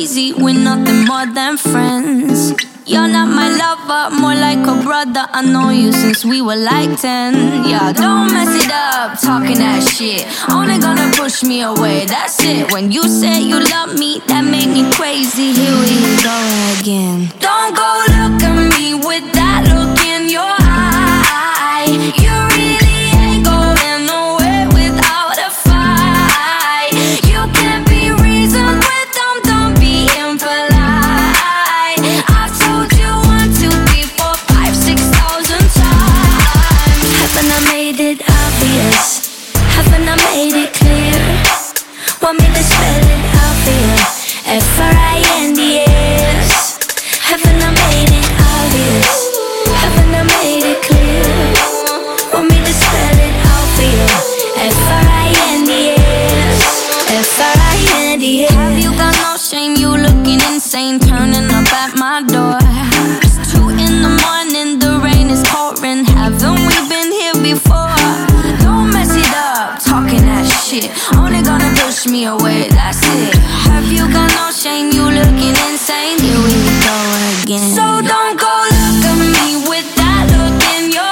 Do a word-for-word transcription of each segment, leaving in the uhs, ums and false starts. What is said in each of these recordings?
crazy, we're nothing more than friends. You're not my lover, more like a brother. I know you since we were like ten. Yeah, don't mess it up, talking that shit. Only gonna push me away, that's it. When you say you love me, that made me crazy. Here we go again. Don't go look at me with that look in your eye. You really ain't going nowhere without a fight. You can't be reasoned with them, don't be impolite. I've told you one, two, three, four, five, six thousand times. Haven't I made it obvious? Haven't I made it clear? Want me to spell it out for you? F R I N D S. Haven't I made it obvious? Haven't I made it clear? Want me to spell it out for you? F R I N D S. F R I N D S. Have you got no shame? You looking insane, turning up at my door. It's two in the morning, the rain is pouring. Haven't we been here before? Don't mess it up, talking that shit. Only gonna push me away, that's it. Have you got no shame? You looking insane. Here we go again. So don't go look at me with that look in your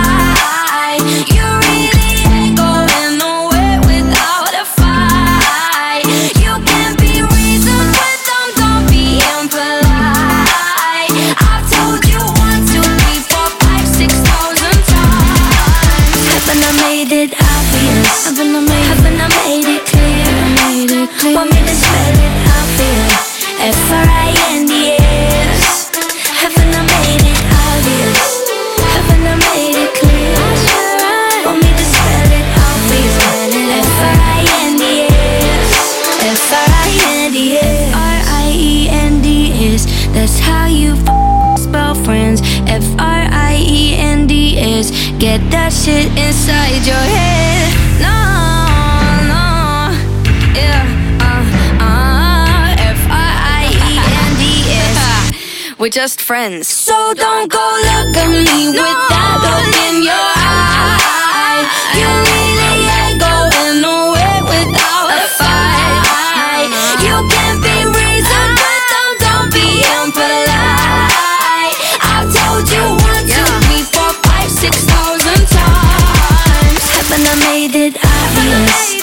eye. You really ain't going nowhere without a fight. You can't be reasoned with them, don't be impolite. I've told you one, two, three, four, five, six thousand times. Haven't I made it obvious? Haven't I made, haven't I made it clear? Made it clear. Want me to spell it out for you? F R I N D S. Haven't I made it obvious? Haven't I made it clear? Want me to spell it out for you? F R I N D S. F R I N D S. F R I E N D S. That's how you f- spell friends. F R I E N D S. Get that shit inside your head. No, no, yeah, uh, uh, F R I E N D S. We're just friends. So don't go look at me with that look in your eye. You really ain't going nowhere without a fight. You can't be reasoned with them, don't be impolite. I've told you one, two, three, four, five, six thousand times. Haven't I made it obvious?